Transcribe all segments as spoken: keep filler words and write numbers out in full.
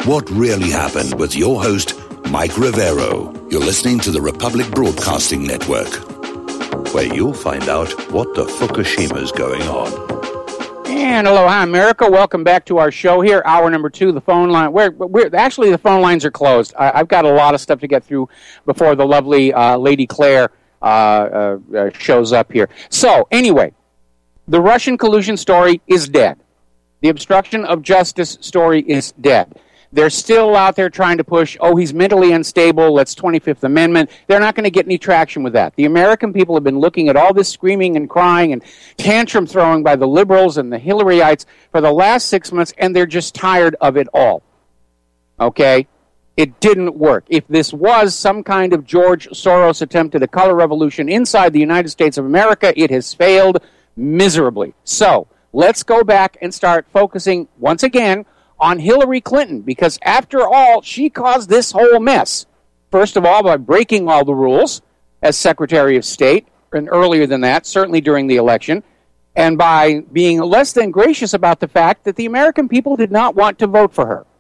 What really happened with your host, Mike Rivero. You're listening to the Republic Broadcasting Network, where you'll find out what the Fukushima's going on. And aloha, America. Welcome back to our show here, hour number two. The phone line. We're, we're actually the phone lines are closed. I, I've got a lot of stuff to get through before the lovely uh, Lady Claire uh, uh, uh, shows up here. So anyway, the Russian collusion story is dead. The obstruction of justice story is dead. They're still out there trying to push, oh, he's mentally unstable, let's twenty-fifth Amendment. They're not going to get any traction with that. The American people have been looking at all this screaming and crying and tantrum throwing by the liberals and the Hillaryites for the last six months, and they're just tired of it all. Okay? It didn't work. If this was some kind of George Soros attempt at a color revolution inside the United States of America, it has failed miserably. So, let's go back and start focusing once again on Hillary Clinton, because after all, she caused this whole mess. First of all, by breaking all the rules as Secretary of State, and earlier than that, certainly during the election, and by being less than gracious about the fact that the American people did not want to vote for her.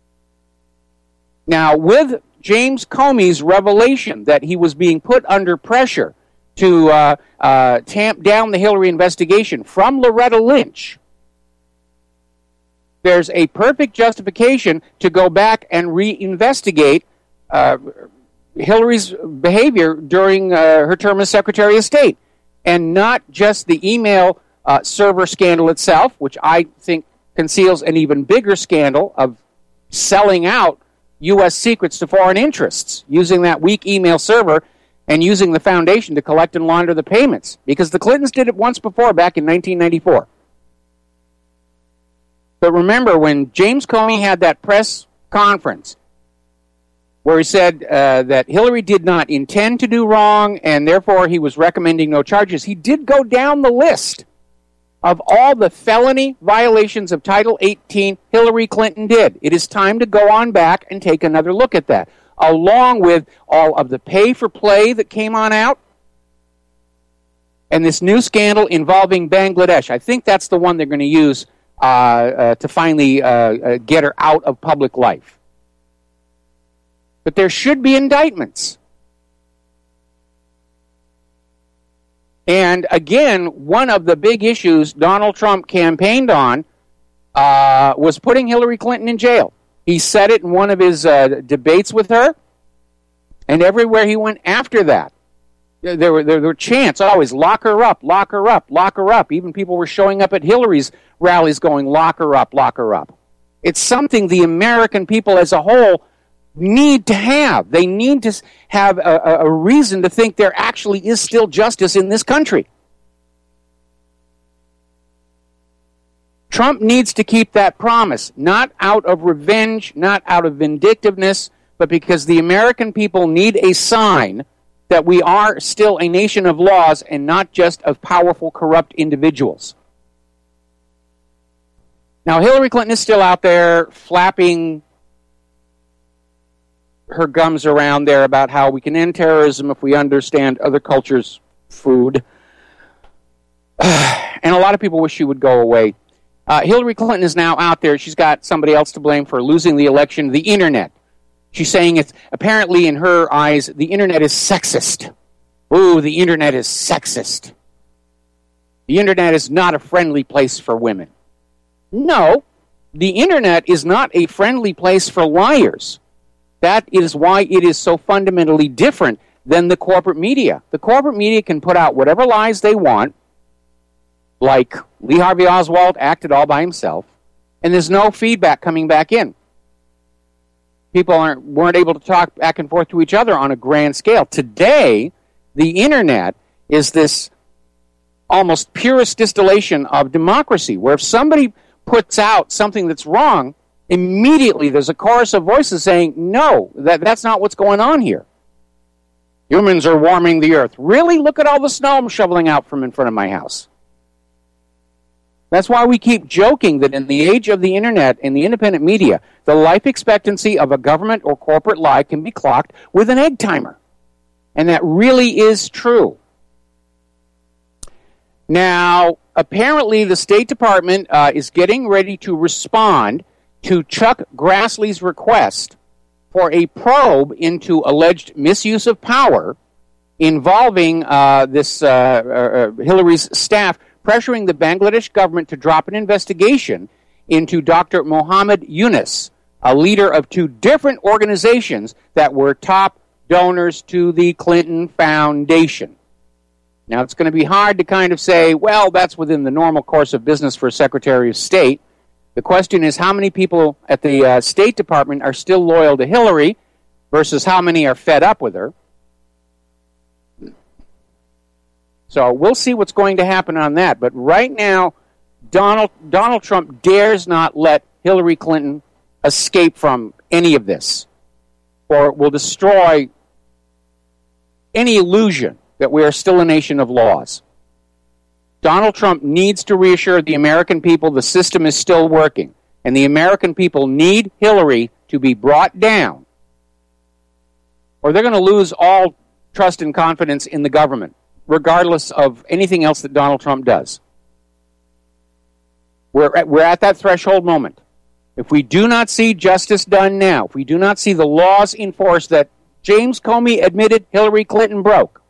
Now, with James Comey's revelation that he was being put under pressure to uh, uh, tamp down the Hillary investigation from Loretta Lynch, there's a perfect justification to go back and reinvestigate uh, Hillary's behavior during uh, her term as Secretary of State, and not just the email uh, server scandal itself, which I think conceals an even bigger scandal of selling out U S secrets to foreign interests, using that weak email server and using the foundation to collect and launder the payments, because the Clintons did it once before back in nineteen ninety-four. But remember, when James Comey had that press conference where he said uh, that Hillary did not intend to do wrong and therefore he was recommending no charges, he did go down the list of all the felony violations of Title eighteen Hillary Clinton did. It is time to go on back and take another look at that, along with all of the pay-for-play that came on out and this new scandal involving Bangladesh. I think that's the one they're going to use Uh, uh, to finally uh, uh, get her out of public life. But there should be indictments. And again, one of the big issues Donald Trump campaigned on uh, was putting Hillary Clinton in jail. He said it in one of his uh, debates with her, and everywhere he went after that, There were, there were chants always, lock her up, lock her up, lock her up. Even people were showing up at Hillary's rallies going, lock her up, lock her up. It's something the American people as a whole need to have. They need to have a, a reason to think there actually is still justice in this country. Trump needs to keep that promise, not out of revenge, not out of vindictiveness, but because the American people need a sign that we are still a nation of laws and not just of powerful, corrupt individuals. Now, Hillary Clinton is still out there flapping her gums around there about how we can end terrorism if we understand other cultures' food. And a lot of people wish she would go away. Uh, Hillary Clinton is now out there. She's got somebody else to blame for losing the election, the Internet. She's saying it's apparently in her eyes, the Internet is sexist. Ooh, the Internet is sexist. The Internet is not a friendly place for women. No, the Internet is not a friendly place for liars. That is why it is so fundamentally different than the corporate media. The corporate media can put out whatever lies they want, like Lee Harvey Oswald acted all by himself, and there's no feedback coming back in. People aren't weren't able to talk back and forth to each other on a grand scale. Today, the Internet is this almost purest distillation of democracy, where if somebody puts out something that's wrong, immediately there's a chorus of voices saying, no, that, that's not what's going on here. Humans are warming the earth. Really? Look at all the snow I'm shoveling out from in front of my house. That's why we keep joking that in the age of the Internet and the independent media, the life expectancy of a government or corporate lie can be clocked with an egg timer. And that really is true. Now, apparently the State Department uh, is getting ready to respond to Chuck Grassley's request for a probe into alleged misuse of power involving uh, this uh, uh, Hillary's staff pressuring the Bangladesh government to drop an investigation into Doctor Mohammed Yunus, a leader of two different organizations that were top donors to the Clinton Foundation. Now, it's going to be hard to kind of say, well, that's within the normal course of business for a Secretary of State. The question is how many people at the uh, State Department are still loyal to Hillary versus how many are fed up with her. So we'll see what's going to happen on that. But right now, Donald Donald Trump dares not let Hillary Clinton escape from any of this, or it will destroy any illusion that we are still a nation of laws. Donald Trump needs to reassure the American people the system is still working, and the American people need Hillary to be brought down, or they're going to lose all trust and confidence in the government, regardless of anything else that Donald Trump does. We're at, we're at that threshold moment. If we do not see justice done now, if we do not see the laws enforced that James Comey admitted Hillary Clinton broke,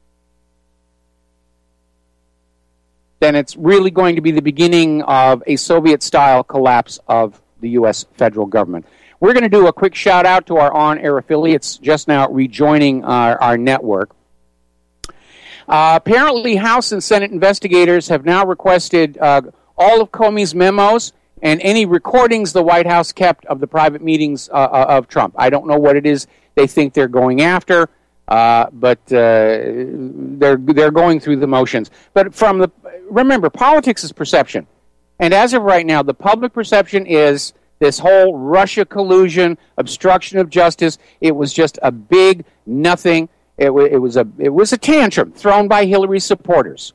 then it's really going to be the beginning of a Soviet-style collapse of the U S federal government. We're going to do a quick shout-out to our on-air affiliates just now rejoining our, our network. Uh, apparently, House and Senate investigators have now requested uh, all of Comey's memos and any recordings the White House kept of the private meetings uh, of Trump. I don't know what it is they think they're going after, uh, but uh, they're they're going through the motions. But from the remember, politics is perception, and as of right now, the public perception is this whole Russia collusion, obstruction of justice. It was just a big nothing. It, w- it was a it was a tantrum thrown by Hillary's supporters,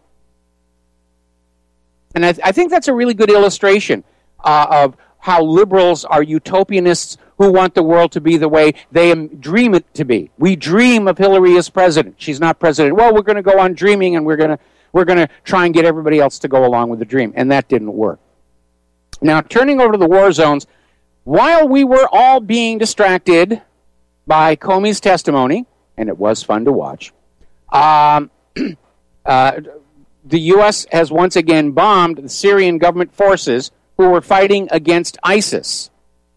and I, th- I think that's a really good illustration uh, of how liberals are utopianists who want the world to be the way they dream it to be. We dream of Hillary as president. She's not president. Well, we're going to go on dreaming, and we're going to we're going to try and get everybody else to go along with the dream, and that didn't work. Now, turning over to the war zones, while we were all being distracted by Comey's testimony, and it was fun to watch, um, uh, the U S has once again bombed the Syrian government forces who were fighting against ISIS.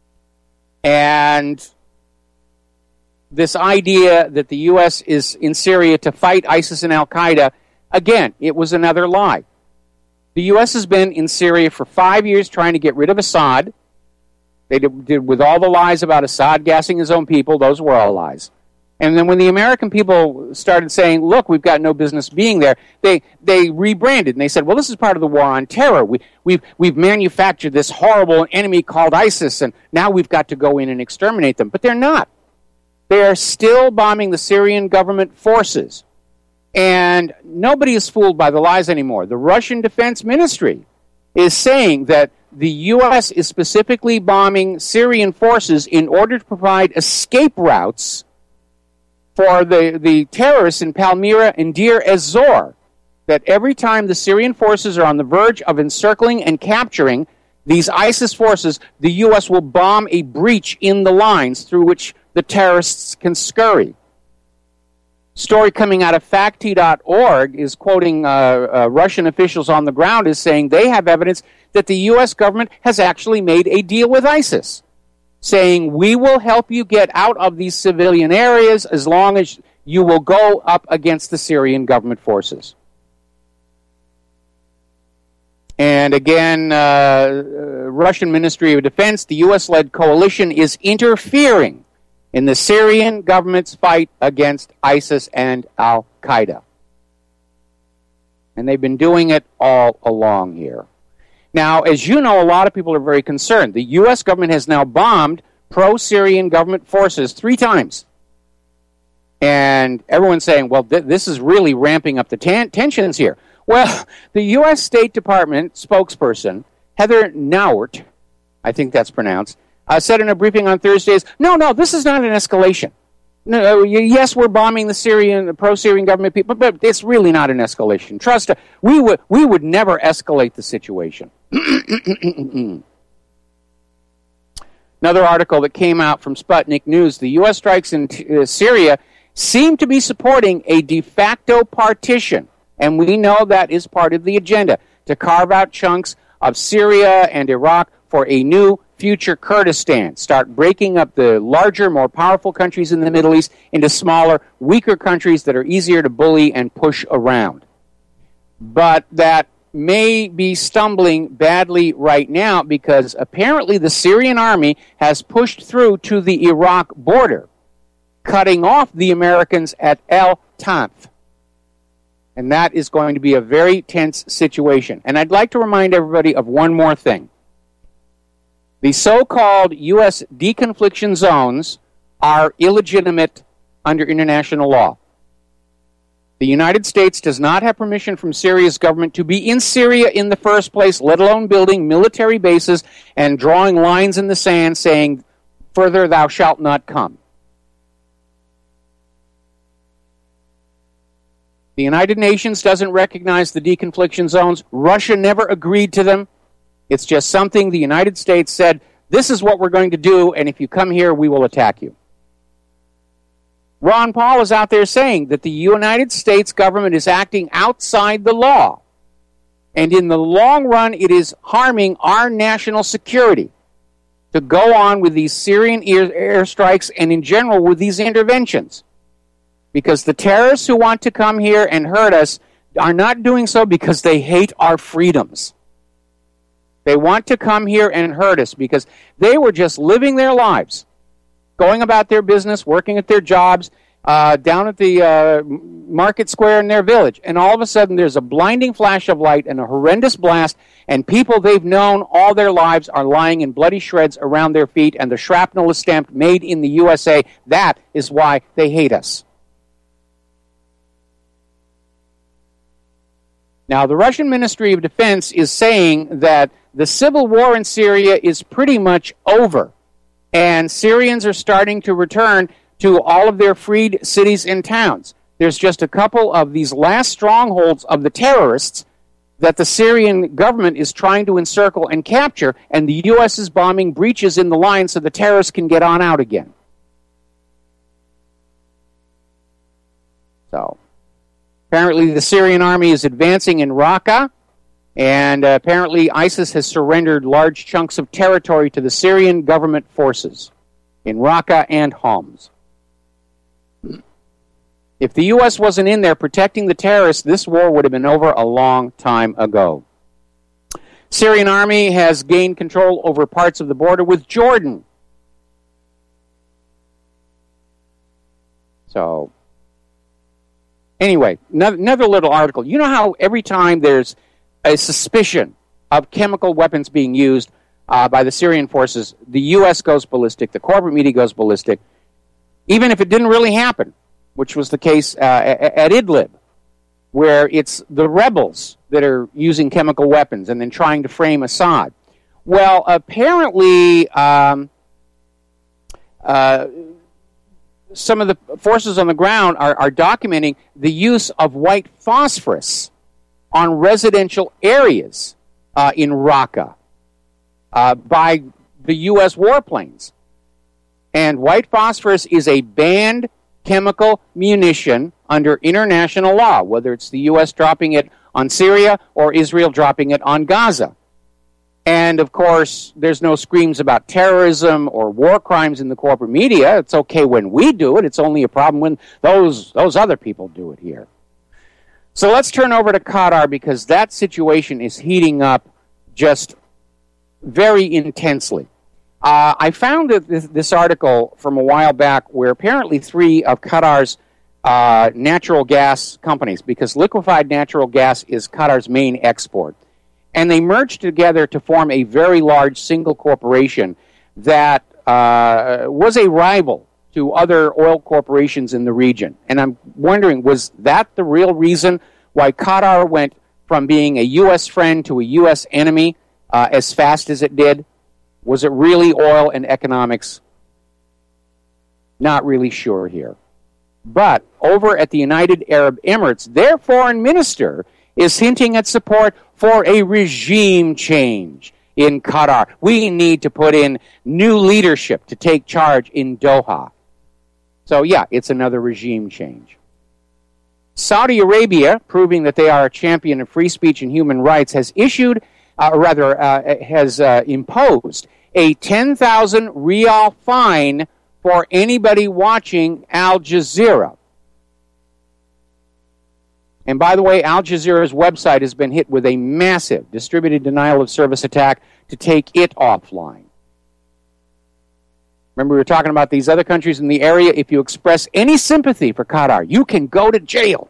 And this idea that the U S is in Syria to fight ISIS and Al-Qaeda, again, it was another lie. The U S has been in Syria for five years trying to get rid of Assad. They did, did with all the lies about Assad gassing his own people, those were all lies. And then when the American people started saying, look, we've got no business being there, they they rebranded and they said, well, this is part of the war on terror. We, we've, we've manufactured this horrible enemy called ISIS, and now we've got to go in and exterminate them. But they're not. They are still bombing the Syrian government forces. And nobody is fooled by the lies anymore. The Russian Defense Ministry is saying that the U S is specifically bombing Syrian forces in order to provide escape routes for the, the terrorists in Palmyra and Deir ez-Zor, that every time the Syrian forces are on the verge of encircling and capturing these ISIS forces, the U S will bomb a breach in the lines through which the terrorists can scurry. Story coming out of facti dot org is quoting uh, uh, Russian officials on the ground is saying they have evidence that the U S government has actually made a deal with ISIS, saying we will help you get out of these civilian areas as long as you will go up against the Syrian government forces. And again, uh, uh, Russian Ministry of Defense, the U S-led coalition is interfering in the Syrian government's fight against ISIS and Al-Qaeda. And they've been doing it all along here. Now, as you know, a lot of people are very concerned. The U S government has now bombed pro-Syrian government forces three times. And everyone's saying, well, th- this is really ramping up the ten- tensions here. Well, the U S State Department spokesperson, Heather Nauert, I think that's pronounced, uh, said in a briefing on Thursdays, no, no, this is not an escalation. No, yes, we're bombing the Syrian, the pro-Syrian government people, but it's really not an escalation. Trust us, we would we would never escalate the situation. Another article that came out from Sputnik News, the U S strikes in uh, Syria seem to be supporting a de facto partition, and we know that is part of the agenda, to carve out chunks of Syria and Iraq for a new future Kurdistan, start breaking up the larger, more powerful countries in the Middle East into smaller, weaker countries that are easier to bully and push around. But that may be stumbling badly right now because apparently the Syrian army has pushed through to the Iraq border, cutting off the Americans at El Tanf. And that is going to be a very tense situation. And I'd like to remind everybody of one more thing. The so-called U S deconfliction zones are illegitimate under international law. The United States does not have permission from Syria's government to be in Syria in the first place, let alone building military bases and drawing lines in the sand saying, "Further thou shalt not come." The United Nations doesn't recognize the deconfliction zones. Russia never agreed to them. It's just something the United States said, this is what we're going to do, and if you come here, we will attack you. Ron Paul is out there saying that the United States government is acting outside the law. And in the long run, it is harming our national security to go on with these Syrian air, airstrikes and in general with these interventions. Because the terrorists who want to come here and hurt us are not doing so because they hate our freedoms. They want to come here and hurt us because they were just living their lives, going about their business, working at their jobs, uh, down at the uh, market square in their village. And all of a sudden there's a blinding flash of light and a horrendous blast, and people they've known all their lives are lying in bloody shreds around their feet, and the shrapnel is stamped made in the U S A. That is why they hate us. Now, the Russian Ministry of Defense is saying that the civil war in Syria is pretty much over, and Syrians are starting to return to all of their freed cities and towns. There's just a couple of these last strongholds of the terrorists that the Syrian government is trying to encircle and capture, and the U S is bombing breaches in the line so the terrorists can get on out again. So, apparently the Syrian army is advancing in Raqqa, and uh, apparently ISIS has surrendered large chunks of territory to the Syrian government forces in Raqqa and Homs. If the U S wasn't in there protecting the terrorists, this war would have been over a long time ago. Syrian army has gained control over parts of the border with Jordan. So, anyway, another little article. You know how every time there's a suspicion of chemical weapons being used uh, by the Syrian forces, the U S goes ballistic, the corporate media goes ballistic, even if it didn't really happen, which was the case uh, at Idlib, where it's the rebels that are using chemical weapons and then trying to frame Assad. Well, apparently, um, uh, some of the forces on the ground are, are documenting the use of white phosphorus on residential areas uh, in Raqqa uh, by the U S warplanes. And white phosphorus is a banned chemical munition under international law, whether it's the U S dropping it on Syria or Israel dropping it on Gaza. And, of course, there's no screams about terrorism or war crimes in the corporate media. It's okay when we do it. It's only a problem when those those other people do it here. So let's turn over to Qatar, because that situation is heating up just very intensely. Uh, I found this, this article from a while back where apparently three of Qatar's uh, natural gas companies, because liquefied natural gas is Qatar's main export, and they merged together to form a very large single corporation that uh, was a rival to other oil corporations in the region. And I'm wondering, was that the real reason why Qatar went from being a U S friend to a U S enemy uh, as fast as it did? Was it really oil and economics? Not really sure here. But over at the United Arab Emirates, their foreign minister is hinting at support for a regime change. in Qatar. We need to put in new leadership to take charge in Doha. So, yeah, it's another regime change. Saudi Arabia, proving that they are a champion of free speech and human rights, has issued, uh, or rather, uh, has uh, imposed a ten thousand rial fine for anybody watching Al Jazeera. And by the way, Al Jazeera's website has been hit with a massive distributed denial of service attack to take it offline. Remember, we were talking about these other countries in the area. If you express any sympathy for Qatar, you can go to jail.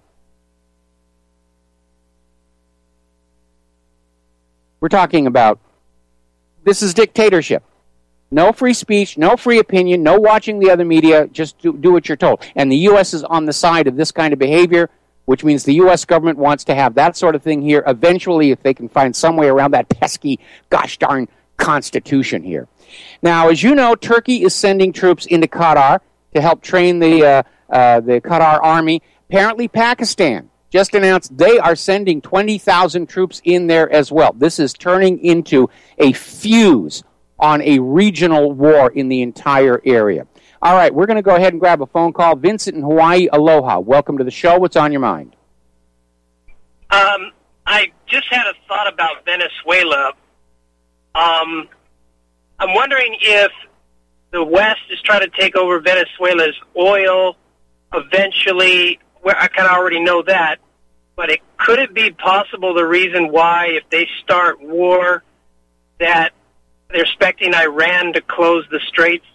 We're talking about, this is dictatorship. No free speech, no free opinion, no watching the other media, just do, do what you're told. And the U S is on the side of this kind of behavior, which means the U S government wants to have that sort of thing here eventually if they can find some way around that pesky, gosh darn constitution here. Now, as you know, Turkey is sending troops into Qatar to help train the uh, uh, the Qatar army. Apparently, Pakistan just announced they are sending twenty thousand troops in there as well. This is turning into a fuse on a regional war in the entire area. All right, we're going to go ahead and grab a phone call. Vincent in Hawaii, aloha. Welcome to the show. What's on your mind? Um, I just had a thought about Venezuela. Um, I'm wondering if the West is trying to take over Venezuela's oil eventually. Well, I kind of already know that, but it could it be possible the reason why, if they start war, that they're expecting Iran to close the straits?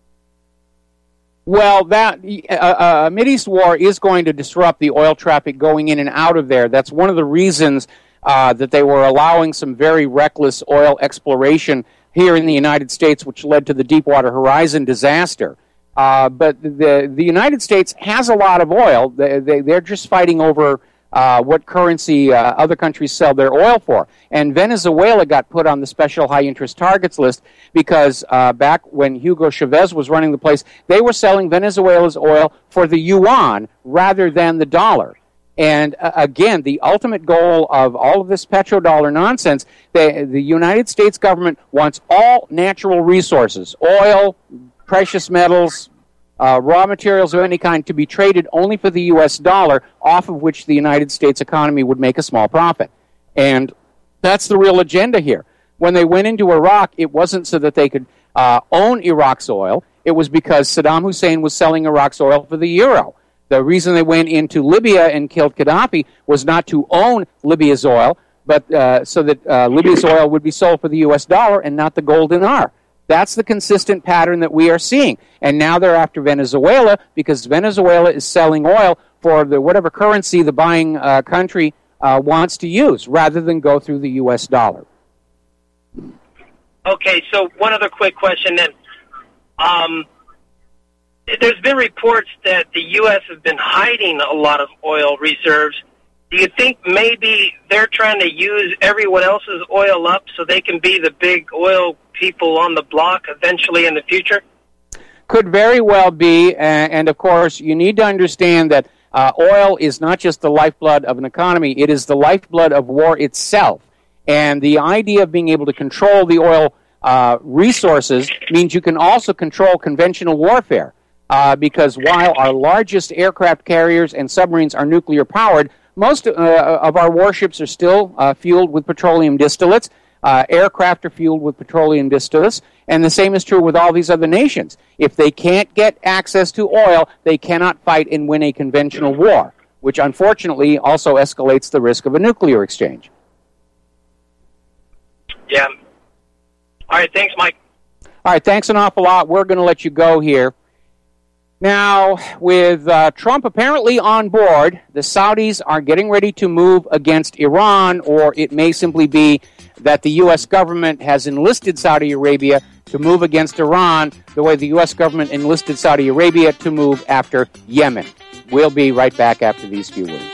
Well, that uh, uh, Mideast war is going to disrupt the oil traffic going in and out of there. That's one of the reasons uh, that they were allowing some very reckless oil exploration here in the United States, which led to the Deepwater Horizon disaster. Uh, but the the United States has a lot of oil. They, they, they're just fighting over uh, what currency uh, other countries sell their oil for. And Venezuela got put on the special high-interest targets list because uh, back when Hugo Chavez was running the place, they were selling Venezuela's oil for the yuan rather than the dollar. And uh, again, the ultimate goal of all of this petrodollar nonsense, they, the United States government wants all natural resources, oil, precious metals, uh, raw materials of any kind, to be traded only for the U S dollar, off of which the United States economy would make a small profit. And that's the real agenda here. When they went into Iraq, it wasn't so that they could uh, own Iraq's oil. It was because Saddam Hussein was selling Iraq's oil for the euro. The reason they went into Libya and killed Gaddafi was not to own Libya's oil, but uh, so that uh, Libya's oil would be sold for the U S dollar and not the gold dinar. That's the consistent pattern that we are seeing. And now they're after Venezuela because Venezuela is selling oil for the whatever currency the buying uh, country uh, wants to use, rather than go through the U S dollar. Okay, so one other quick question then. Um, there's been reports that the U S has been hiding a lot of oil reserves. Do you think maybe they're trying to use everyone else's oil up so they can be the big oil people on the block eventually in the future? Could very well be, and, and of course, you need to understand that uh, oil is not just the lifeblood of an economy, it is the lifeblood of war itself. And the idea of being able to control the oil uh, resources means you can also control conventional warfare, uh, because while our largest aircraft carriers and submarines are nuclear-powered, most uh, of our warships are still uh, fueled with petroleum distillates. Uh, aircraft are fueled with petroleum distillates, and the same is true with all these other nations. If they can't get access to oil, they cannot fight and win a conventional war, which unfortunately also escalates the risk of a nuclear exchange. Yeah. All right, thanks, Mike. All right, thanks an awful lot. We're going to let you go here. Now, with uh, Trump apparently on board, the Saudis are getting ready to move against Iran, or it may simply be that the U S government has enlisted Saudi Arabia to move against Iran the way the U S government enlisted Saudi Arabia to move after Yemen. We'll be right back after these few words.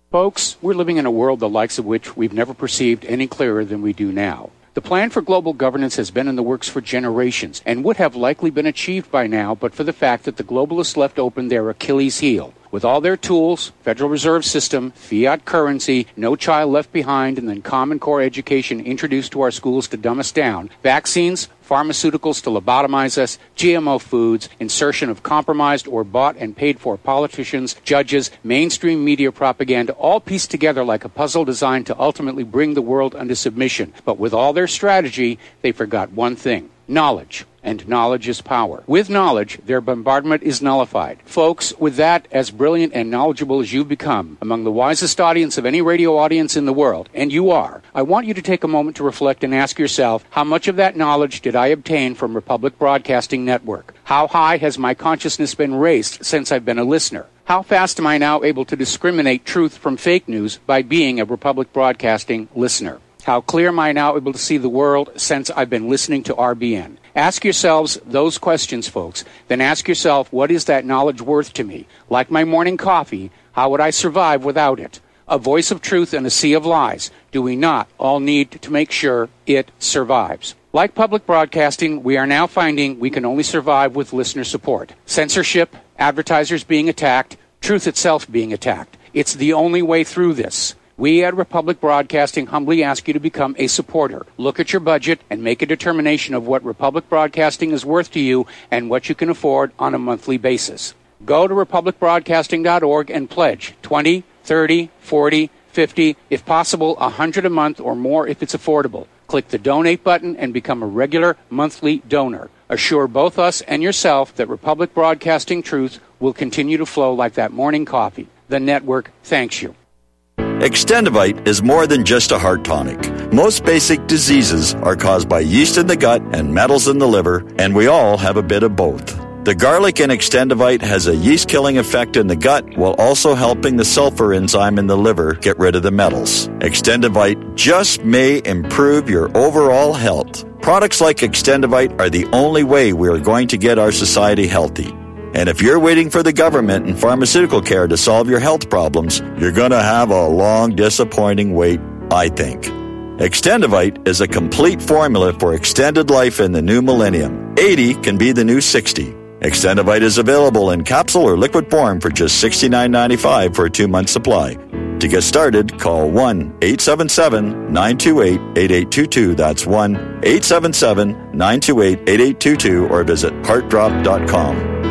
Folks, we're living in a world the likes of which we've never perceived any clearer than we do now. The plan for global governance has been in the works for generations and would have likely been achieved by now but for the fact that the globalists left open their Achilles heel. With all their tools, Federal Reserve System, fiat currency, no child left behind, and then Common Core education introduced to our schools to dumb us down, vaccines, pharmaceuticals to lobotomize us, G M O foods, insertion of compromised or bought and paid for politicians, judges, mainstream media propaganda, all pieced together like a puzzle designed to ultimately bring the world under submission. But with all their strategy, they forgot one thing: knowledge. And knowledge is power. With knowledge, their bombardment is nullified. Folks, with that, as brilliant and knowledgeable as you've become, among the wisest audience of any radio audience in the world, and you are, I want you to take a moment to reflect and ask yourself, how much of that knowledge did I obtain from Republic Broadcasting Network? How high has my consciousness been raised since I've been a listener? How fast am I now able to discriminate truth from fake news by being a Republic Broadcasting listener? How clear am I now able to see the world since I've been listening to R B N? Ask yourselves those questions, folks. Then ask yourself, what is that knowledge worth to me? Like my morning coffee, how would I survive without it? A voice of truth in a sea of lies. Do we not all need to make sure it survives? Like public broadcasting, we are now finding we can only survive with listener support. Censorship, advertisers being attacked, truth itself being attacked. It's the only way through this. We at Republic Broadcasting humbly ask you to become a supporter. Look at your budget and make a determination of what Republic Broadcasting is worth to you and what you can afford on a monthly basis. Go to republic broadcasting dot org and pledge twenty, thirty, forty, fifty, if possible one hundred a month or more if it's affordable. Click the donate button and become a regular monthly donor. Assure both us and yourself that Republic Broadcasting truth will continue to flow like that morning coffee. The network thanks you. Extendivite is more than just a heart tonic. Most basic diseases are caused by yeast in the gut and metals in the liver, and we all have a bit of both. The garlic in Extendivite has a yeast-killing effect in the gut while also helping the sulfur enzyme in the liver get rid of the metals. Extendivite just may improve your overall health. Products like Extendivite are the only way we are going to get our society healthy. And if you're waiting for the government and pharmaceutical care to solve your health problems, you're going to have a long, disappointing wait, I think. Extendivite is a complete formula for extended life in the new millennium. eighty can be the new sixty. Extendivite is available in capsule or liquid form for just sixty-nine ninety-five for a two-month supply. To get started, call one eight seven seven, nine two eight, eight eight two two. That's one eight seven seven, nine two eight, eight eight two two or visit heart drop dot com.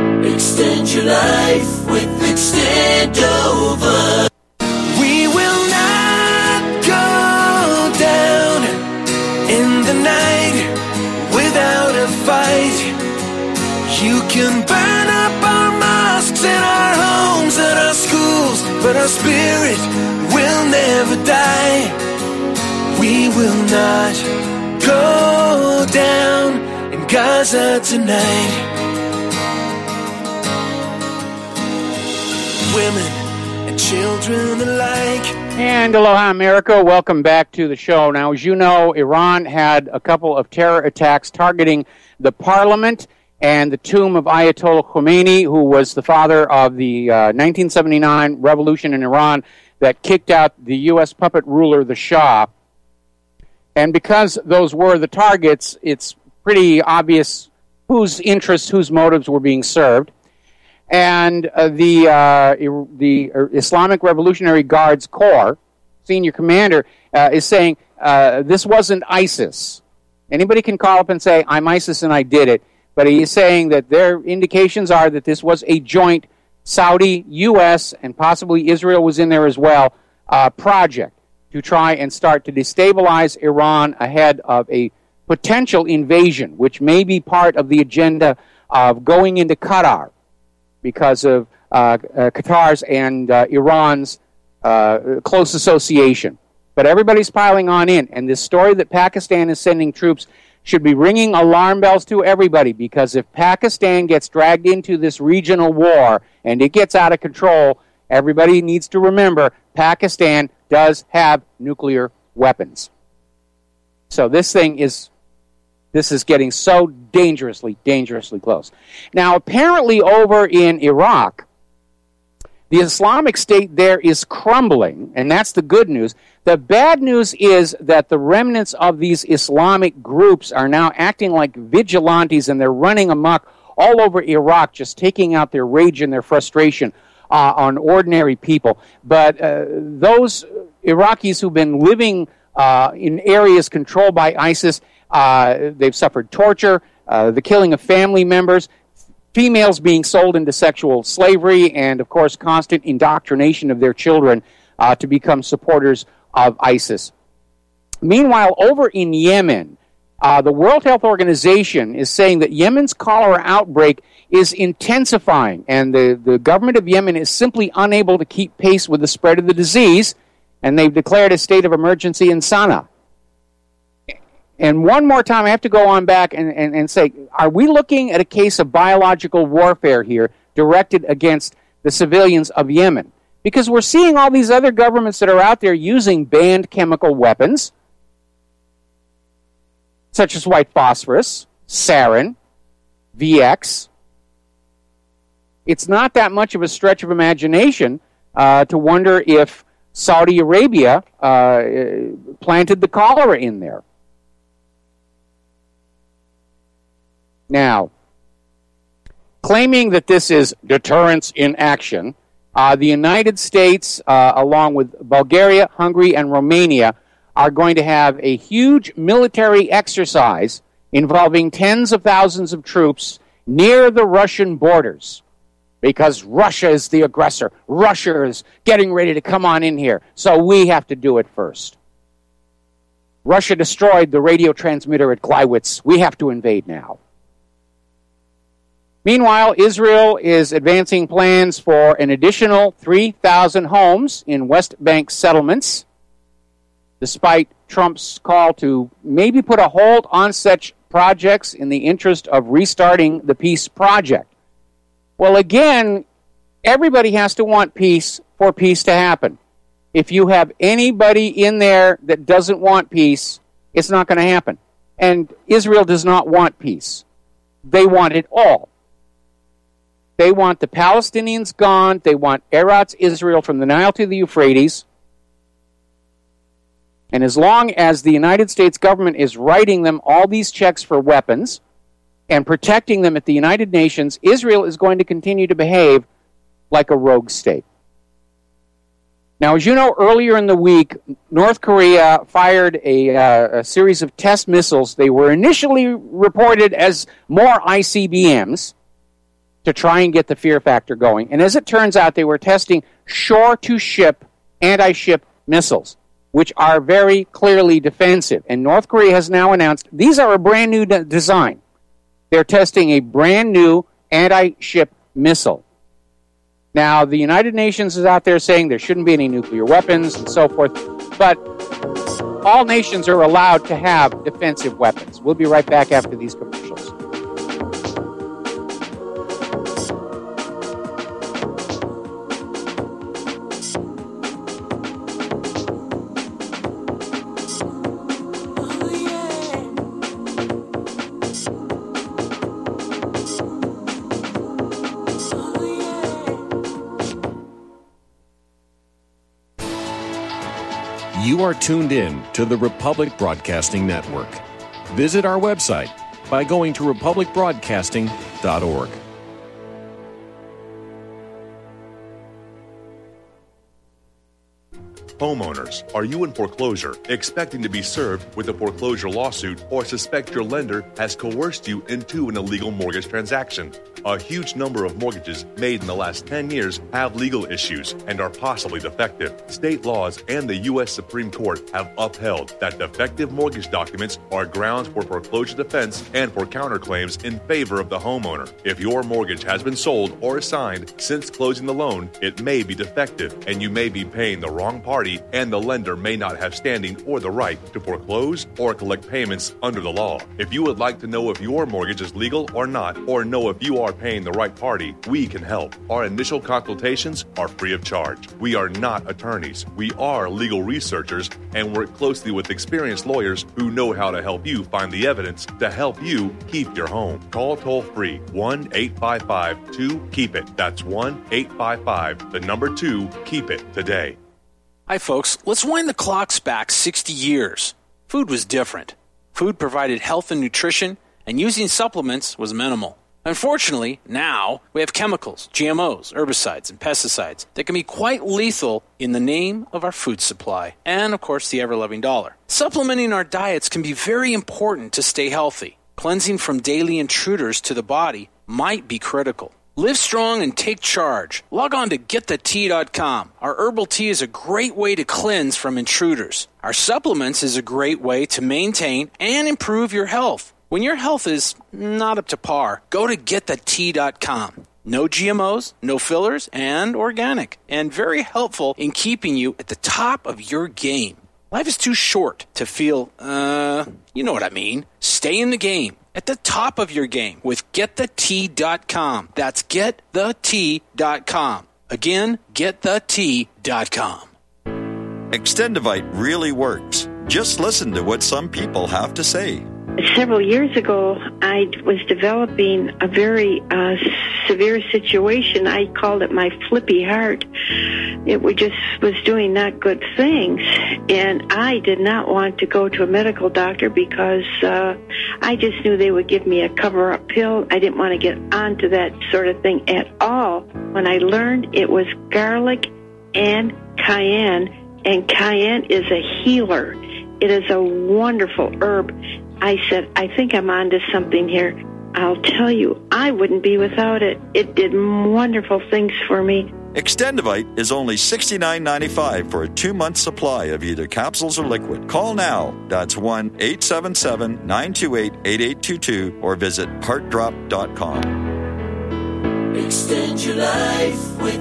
Extend your life with Extendova. We will not go down in the night without a fight. You can burn up our mosques and our homes and our schools, but our spirit will never die. We will not go down in Gaza tonight. Women and children alike. And aloha, America. Welcome back to the show. Now, as you know, Iran had a couple of terror attacks targeting the parliament and the tomb of Ayatollah Khomeini, who was the father of the uh, nineteen seventy-nine revolution in Iran that kicked out the U S puppet ruler, the Shah. And because those were the targets, it's pretty obvious whose interests, whose motives were being served. And uh, the uh, the Islamic Revolutionary Guards Corps senior commander uh, is saying uh, this wasn't ISIS. Anybody can call up and say, I'm ISIS and I did it. But he is saying that their indications are that this was a joint Saudi, U S, and possibly Israel was in there as well, uh, project to try and start to destabilize Iran ahead of a potential invasion, which may be part of the agenda of going into Qatar, because of uh, uh, Qatar's and uh, Iran's uh, close association. But everybody's piling on in, and this story that Pakistan is sending troops should be ringing alarm bells to everybody, because if Pakistan gets dragged into this regional war and it gets out of control, everybody needs to remember Pakistan does have nuclear weapons. So this thing is... This is getting so dangerously, dangerously close. Now, apparently over in Iraq, The Islamic State there is crumbling, and that's the good news. The bad news is that the remnants of these Islamic groups are now acting like vigilantes, and they're running amok all over Iraq, just taking out their rage and their frustration uh, on ordinary people. But uh, those Iraqis who've been living uh, in areas controlled by ISIS, uh, they've suffered torture, uh, the killing of family members, females being sold into sexual slavery, and, of course, constant indoctrination of their children uh, to become supporters of ISIS. Meanwhile, over in Yemen, uh, the World Health Organization is saying that Yemen's cholera outbreak is intensifying, and the, the government of Yemen is simply unable to keep pace with the spread of the disease, and they've declared a state of emergency in Sana'a. And one more time, I have to go on back and, and, and say, are we looking at a case of biological warfare here directed against the civilians of Yemen? Because we're seeing all these other governments that are out there using banned chemical weapons, such as white phosphorus, sarin, V X. It's not that much of a stretch of imagination uh, to wonder if Saudi Arabia uh, planted the cholera in there. Now, claiming that this is deterrence in action, uh, the United States, uh, along with Bulgaria, Hungary, and Romania, are going to have a huge military exercise involving tens of thousands of troops near the Russian borders, because Russia is the aggressor. Russia is getting ready to come on in here, so we have to do it first. Russia destroyed the radio transmitter at Gleiwitz. We have to invade now. Meanwhile, Israel is advancing plans for an additional three thousand homes in West Bank settlements, despite Trump's call to maybe put a hold on such projects in the interest of restarting the peace project. Well, again, everybody has to want peace for peace to happen. If you have anybody in there that doesn't want peace, it's not going to happen. And Israel does not want peace. They want it all. They want the Palestinians gone. They want Eretz Israel from the Nile to the Euphrates. And as long as the United States government is writing them all these checks for weapons and protecting them at the United Nations, Israel is going to continue to behave like a rogue state. Now, as you know, earlier in the week, North Korea fired a, uh, a series of test missiles. They were initially reported as more I C B Ms, to try and get the fear factor going. And as it turns out, they were testing shore-to-ship, anti-ship missiles, which are very clearly defensive. And North Korea has now announced these are a brand new de- design. They're testing a brand new anti-ship missile. Now, the United Nations is out there saying there shouldn't be any nuclear weapons and so forth, but all nations are allowed to have defensive weapons. We'll be right back after these commercials. You are tuned in to the Republic Broadcasting Network. Visit our website by going to republic broadcasting dot org. Homeowners, are you in foreclosure, expecting to be served with a foreclosure lawsuit, or suspect your lender has coerced you into an illegal mortgage transaction? A huge number of mortgages made in the last ten years have legal issues and are possibly defective. State laws and the U S Supreme Court have upheld that defective mortgage documents are grounds for foreclosure defense and for counterclaims in favor of the homeowner. If your mortgage has been sold or assigned since closing the loan, it may be defective and you may be paying the wrong party party, and the lender may not have standing or the right to foreclose or collect payments under the law. If you would like to know if your mortgage is legal or not, or know if you are paying the right party, we can help. Our initial consultations are free of charge. We are not attorneys. We are legal researchers and work closely with experienced lawyers who know how to help you find the evidence to help you keep your home. Call toll-free one eight five five two keep it. That's one eight five five, the number two, keep it today. Hi, folks. Let's wind the clocks back sixty years. Food was different. Food provided health and nutrition, and using supplements was minimal. Unfortunately, now we have chemicals, G M Os, herbicides, and pesticides that can be quite lethal in the name of our food supply and, of course, the ever-loving dollar. Supplementing our diets can be very important to stay healthy. Cleansing from daily intruders to the body might be critical. Live strong and take charge. Log on to get the tea dot com. Our herbal tea is a great way to cleanse from intruders. Our supplements is a great way to maintain and improve your health. When your health is not up to par, go to get the tea dot com. No G M Os, no fillers, and organic. And very helpful in keeping you at the top of your game. Life is too short to feel, uh, you know what I mean. Stay in the game. At the top of your game with get the tea dot com. That's get the tea dot com. Again, get the tea dot com. Extendivite really works. Just listen to what some people have to say. Several years ago, I was developing a very uh, severe situation. I called it my flippy heart. It was just was doing not good things, and I did not want to go to a medical doctor because uh, I just knew they would give me a cover-up pill. I didn't want to get onto that sort of thing at all. When I learned it was garlic and cayenne, and cayenne is a healer. It is a wonderful herb. I said, I think I'm onto something here. I'll tell you, I wouldn't be without it. It did wonderful things for me. Extendivite is only sixty-nine ninety-five for a two-month supply of either capsules or liquid. Call now. That's one eight seven seven, nine two eight, eight eight two two or visit heart drop dot com. Extend your life with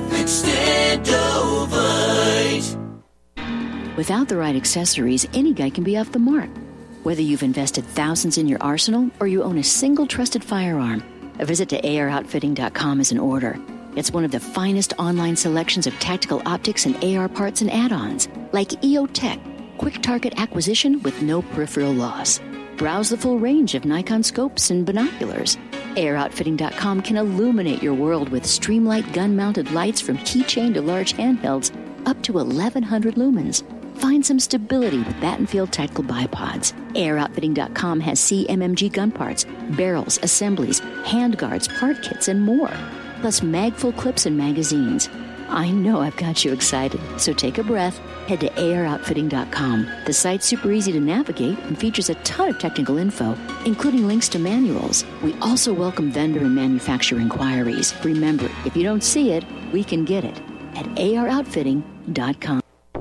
Extendovite. Without the right accessories, any guy can be off the mark. Whether you've invested thousands in your arsenal or you own a single trusted firearm, a visit to A R outfitting dot com is in order. It's one of the finest online selections of tactical optics and A R parts and add-ons, like E O Tech, quick target acquisition with no peripheral loss. Browse the full range of Nikon scopes and binoculars. A R outfitting dot com can illuminate your world with Streamlight gun-mounted lights from keychain to large handhelds up to eleven hundred lumens. Find some stability with Battenfield Tactical Bipods. A R outfitting dot com has C M M G gun parts, barrels, assemblies, handguards, part kits, and more. Plus magful clips and magazines. I know I've got you excited, so take a breath. Head to A R outfitting dot com. The site's super easy to navigate and features a ton of technical info, including links to manuals. We also welcome vendor and manufacturer inquiries. Remember, if you don't see it, we can get it at A R outfitting dot com.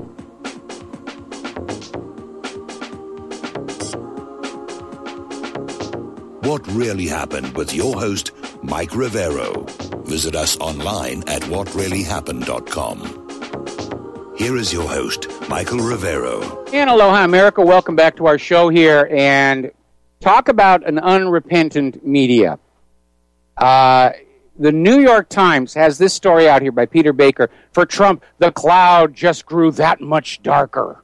What Really Happened with your host, Mike Rivero. Visit us online at what really happened dot com. Here is your host, Michael Rivero. And aloha, America. Welcome back to our show here. And talk about an unrepentant media. Uh, the New York Times has this story out here by Peter Baker. For Trump, the cloud just grew that much darker.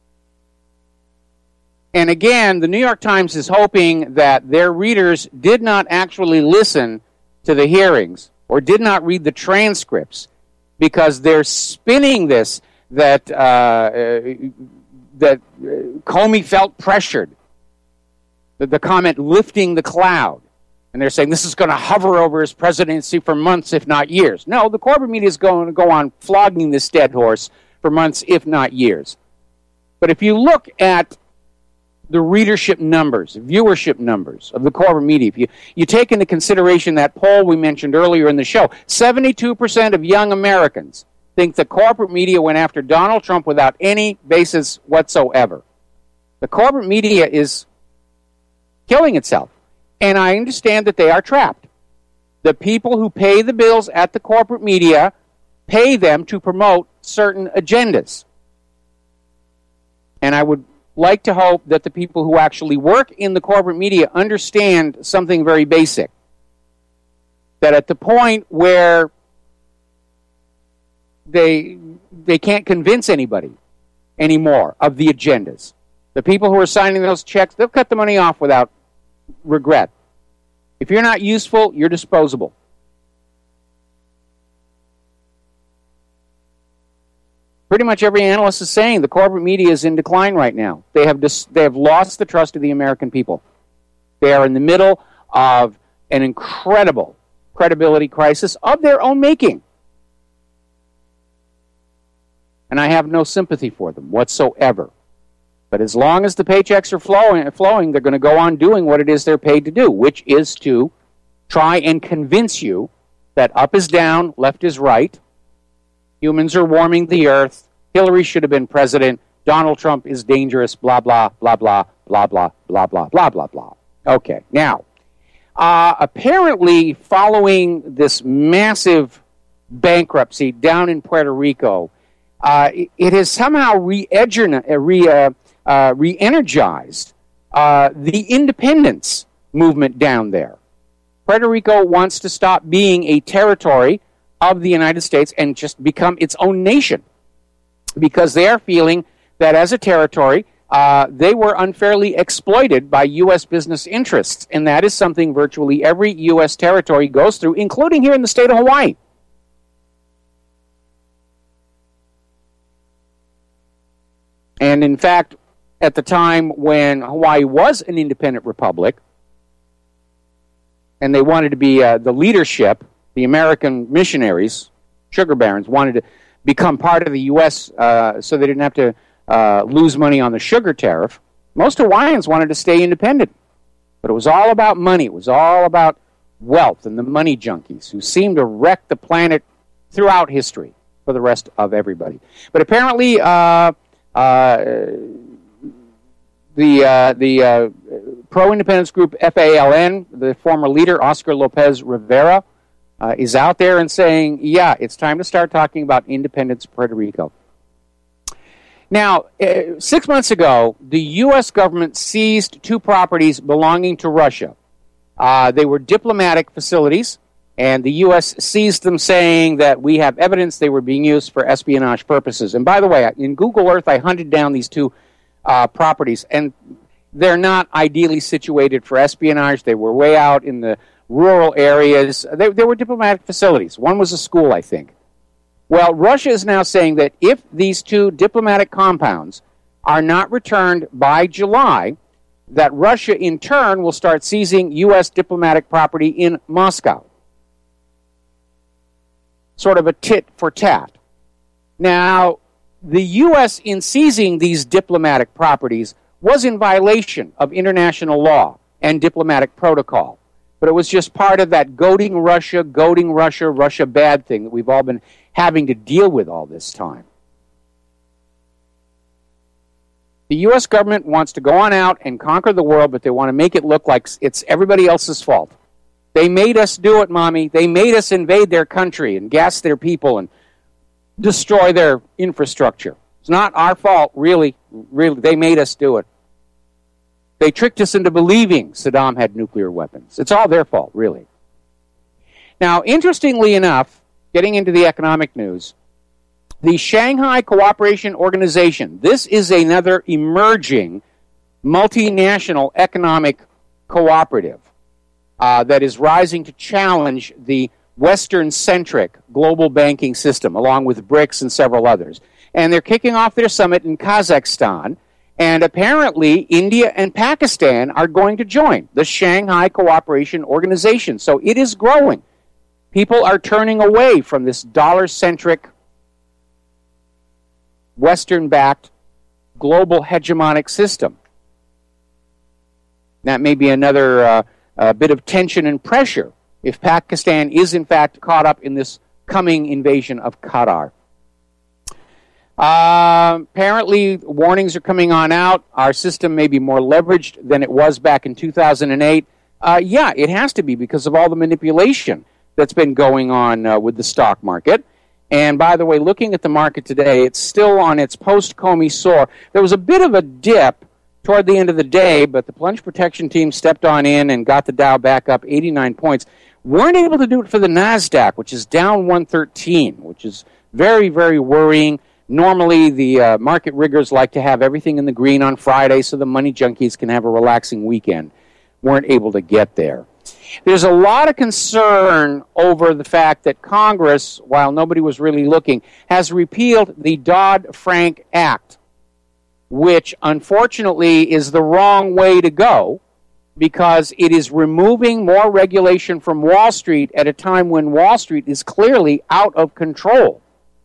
And again, the New York Times is hoping that their readers did not actually listen to the hearings or did not read the transcripts, because they're spinning this that uh, uh, that uh, Comey felt pressured. The, the comment lifting the cloud. And they're saying this is going to hover over his presidency for months, if not years. No, the corporate media is going to go on flogging this dead horse for months, if not years. But if you look at the readership numbers, viewership numbers of the corporate media, if you, you take into consideration that poll we mentioned earlier in the show, seventy-two percent of young Americans think the corporate media went after Donald Trump without any basis whatsoever. The corporate media is killing itself. And I understand that they are trapped. The people who pay the bills at the corporate media pay them to promote certain agendas. And I would like to hope that the people who actually work in the corporate media understand something very basic. That at the point where they they can't convince anybody anymore of the agendas, the people who are signing those checks, they'll cut the money off without regret. If you're not useful, you're disposable. Pretty much every analyst is saying the corporate media is in decline right now. They have dis- they have lost the trust of the American people. They are in the middle of an incredible credibility crisis of their own making. And I have no sympathy for them whatsoever. But as long as the paychecks are flowing, flowing, they're going to go on doing what it is they're paid to do, which is to try and convince you that up is down, left is right, humans are warming the earth, Hillary should have been president, Donald Trump is dangerous, blah, blah, blah, blah, blah, blah, blah, blah, blah, blah, blah. Okay, now, uh, apparently following this massive bankruptcy down in Puerto Rico, uh, it, it has somehow re-energized re, uh, uh, re-energized uh, the independence movement down there. Puerto Rico wants to stop being a territory of the United States and just become its own nation, because they are feeling that as a territory, uh, they were unfairly exploited by U S business interests, and that is something virtually every U S territory goes through, including here in the state of Hawaii. And in fact, at the time when Hawaii was an independent republic, and they wanted to be uh, the leadership, the American missionaries, sugar barons, wanted to become part of the U S uh, so they didn't have to uh, lose money on the sugar tariff. Most Hawaiians wanted to stay independent. But it was all about money. It was all about wealth and the money junkies who seemed to wreck the planet throughout history for the rest of everybody. But apparently uh, uh, the, uh, the uh, pro-independence group F A L N, the former leader, Oscar Lopez Rivera, Uh, is out there and saying, yeah, it's time to start talking about independence of Puerto Rico. Now, uh, six months ago, the U S government seized two properties belonging to Russia. Uh, they were diplomatic facilities, and the U S seized them, saying that we have evidence they were being used for espionage purposes. And by the way, in Google Earth, I hunted down these two uh, properties, and they're not ideally situated for espionage. They were way out in the rural areas. They, they were diplomatic facilities. One was a school, I think. Well, Russia is now saying that if these two diplomatic compounds are not returned by July, that Russia in turn will start seizing U S diplomatic property in Moscow. Sort of a tit for tat. Now, the U S in seizing these diplomatic properties was in violation of international law and diplomatic protocol. But it was just part of that goading Russia, goading Russia, Russia bad thing that we've all been having to deal with all this time. The U S government wants to go on out and conquer the world, but they want to make it look like it's everybody else's fault. They made us do it, Mommy. They made us invade their country and gas their people and destroy their infrastructure. It's not our fault, really. Really, they made us do it. They tricked us into believing Saddam had nuclear weapons. It's all their fault, really. Now, interestingly enough, getting into the economic news, the Shanghai Cooperation Organization, this is another emerging multinational economic cooperative uh, that is rising to challenge the Western-centric global banking system, along with BRICS and several others. And they're kicking off their summit in Kazakhstan. And apparently, India and Pakistan are going to join the Shanghai Cooperation Organization. So it is growing. People are turning away from this dollar-centric, Western-backed, global hegemonic system. That may be another uh, uh, bit of tension and pressure if Pakistan is, in fact, caught up in this coming invasion of Qatar. Uh, apparently, warnings are coming on out. Our system may be more leveraged than it was back in two thousand eight. Uh, yeah, it has to be because of all the manipulation that's been going on uh, with the stock market. And by the way, looking at the market today, it's still on its post-Comey soar. There was a bit of a dip toward the end of the day, but the plunge protection team stepped on in and got the Dow back up eighty-nine points. Weren't able to do it for the NASDAQ, which is down one thirteen, which is very, very worrying. Normally, the uh, market riggers like to have everything in the green on Friday so the money junkies can have a relaxing weekend. Weren't able to get there. There's a lot of concern over the fact that Congress, while nobody was really looking, has repealed the Dodd-Frank Act, which unfortunately is the wrong way to go because it is removing more regulation from Wall Street at a time when Wall Street is clearly out of control.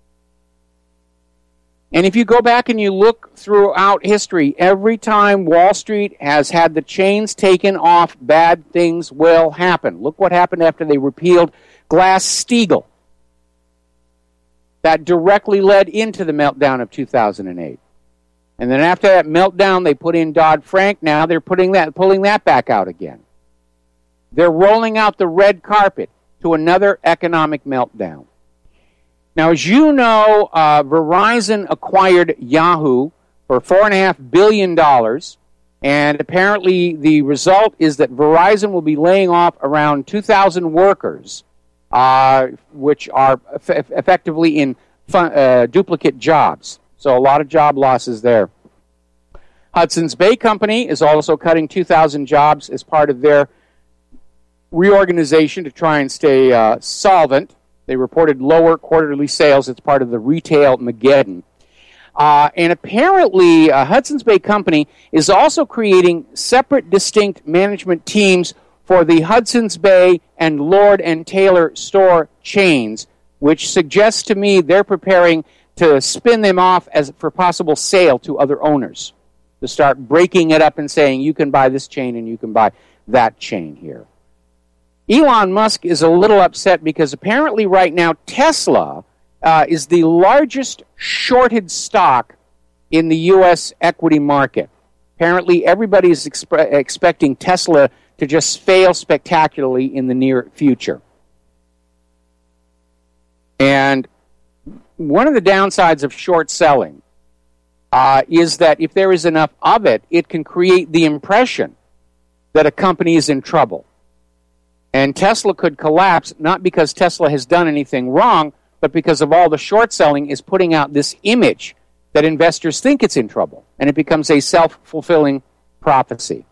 And if you go back and you look throughout history, every time Wall Street has had the chains taken off, bad things will happen. Look what happened after they repealed Glass-Steagall. That directly led into the meltdown of two thousand eight. And then after that meltdown, they put in Dodd-Frank. Now they're putting that, pulling that back out again. They're rolling out the red carpet to another economic meltdown. Now, as you know, uh, Verizon acquired Yahoo for four point five billion dollars, and apparently the result is that Verizon will be laying off around two thousand workers, uh, which are eff- effectively in fun- uh, duplicate jobs. So a lot of job losses there. Hudson's Bay Company is also cutting two thousand jobs as part of their reorganization to try and stay uh, solvent. They reported lower quarterly sales as part of the retail Mageddon. Uh, and apparently, uh, Hudson's Bay Company is also creating separate, distinct management teams for the Hudson's Bay and Lord and Taylor store chains, which suggests to me they're preparing to spin them off as for possible sale to other owners, to start breaking it up and saying, you can buy this chain and you can buy that chain here. Elon Musk is a little upset because apparently right now Tesla uh, is the largest shorted stock in the U S equity market. Apparently everybody is expe- expecting Tesla to just fail spectacularly in the near future. And one of the downsides of short selling uh, is that if there is enough of it, it can create the impression that a company is in trouble. And Tesla could collapse, not because Tesla has done anything wrong, but because of all the short selling is putting out this image that investors think it's in trouble. And it becomes a self-fulfilling prophecy.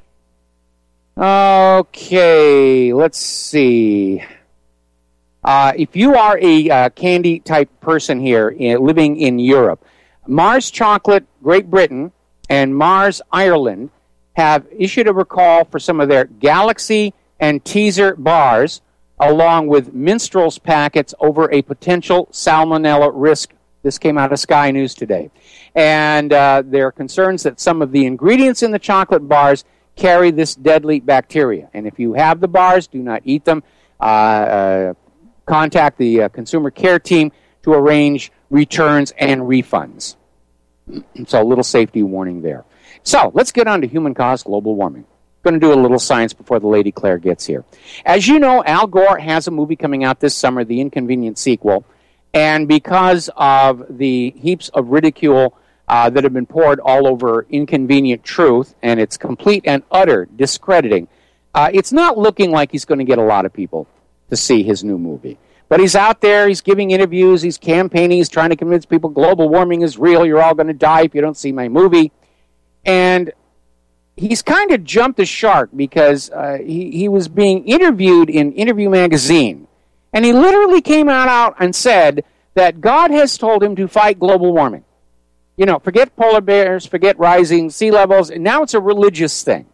Okay, let's see. Uh, if you are a uh, candy-type person here in, living in Europe, Mars Chocolate Great Britain and Mars Ireland have issued a recall for some of their Galaxy and Teaser bars, along with Minstrel's packets over a potential salmonella risk. This came out of Sky News today. And uh, there are concerns that some of the ingredients in the chocolate bars carry this deadly bacteria. And if you have the bars, do not eat them. Uh, uh, contact the uh, consumer care team to arrange returns and refunds. So a little safety warning there. So let's get on to human-caused global warming. Going to do a little science before the Lady Claire gets here. As you know, Al Gore has a movie coming out this summer, The Inconvenient Sequel, and because of the heaps of ridicule uh, that have been poured all over Inconvenient Truth and its complete and utter discrediting, uh, it's not looking like he's going to get a lot of people to see his new movie. But he's out there, he's giving interviews, he's campaigning, he's trying to convince people global warming is real, you're all going to die if you don't see my movie. And he's kind of jumped the shark because uh, he, he was being interviewed in Interview Magazine. And he literally came out, out and said that God has told him to fight global warming. You know, forget polar bears, forget rising sea levels, and now it's a religious thing.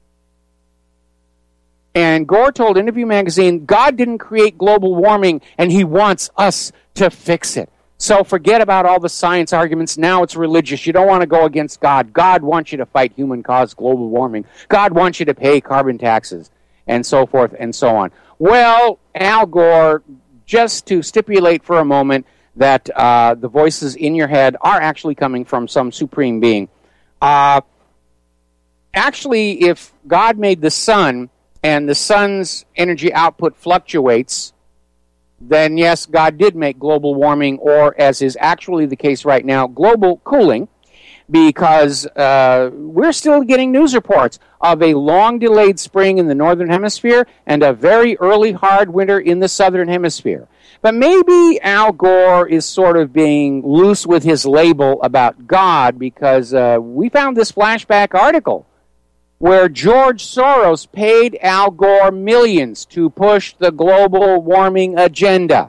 And Gore told Interview Magazine, God didn't create global warming, and he wants us to fix it. So forget about all the science arguments. Now it's religious. You don't want to go against God. God wants you to fight human-caused global warming. God wants you to pay carbon taxes, and so forth and so on. Well, Al Gore, just to stipulate for a moment that uh, the voices in your head are actually coming from some supreme being. Uh, actually, if God made the sun and the sun's energy output fluctuates, then yes, God did make global warming, or as is actually the case right now, global cooling, because uh, we're still getting news reports of a long-delayed spring in the northern hemisphere and a very early hard winter in the southern hemisphere. But maybe Al Gore is sort of being loose with his label about God, because uh, we found this flashback article where George Soros paid Al Gore millions to push the global warming agenda.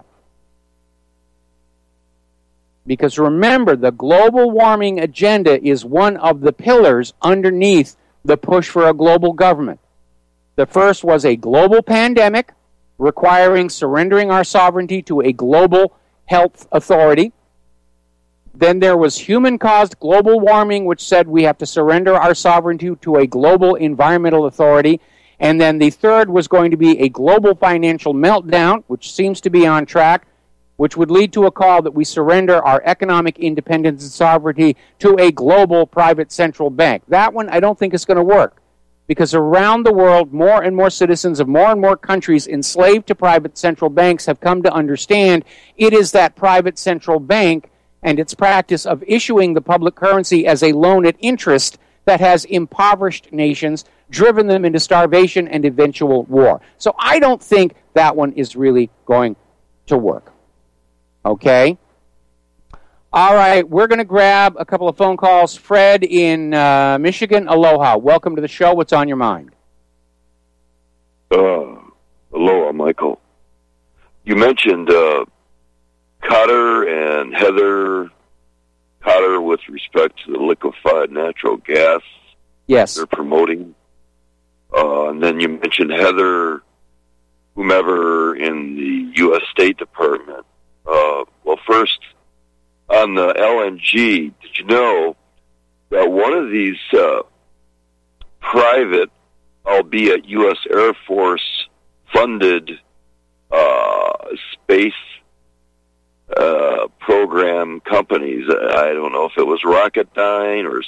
Because remember, the global warming agenda is one of the pillars underneath the push for a global government. The first was a global pandemic requiring surrendering our sovereignty to a global health authority. Then there was human-caused global warming, which said we have to surrender our sovereignty to a global environmental authority. And then the third was going to be a global financial meltdown, which seems to be on track, which would lead to a call that we surrender our economic independence and sovereignty to a global private central bank. That one I don't think is going to work, because around the world, more and more citizens of more and more countries enslaved to private central banks have come to understand it is that private central bank and its practice of issuing the public currency as a loan at interest that has impoverished nations, driven them into starvation and eventual war. So I don't think that one is really going to work. Okay? All right, we're going to grab a couple of phone calls. Fred in uh, Michigan, aloha. Welcome to the show. What's on your mind? Uh, aloha, Michael. You mentioned uh, Cotter and Heather Cotter with respect to the liquefied natural gas. Yes. They're promoting. Uh, and then you mentioned Heather, whomever in the U S State Department. Uh, well, first, on the L N G, did you know that one of these uh, private, albeit U S Air Force funded uh, space uh, program companies, I don't know if it was Rocketdyne or,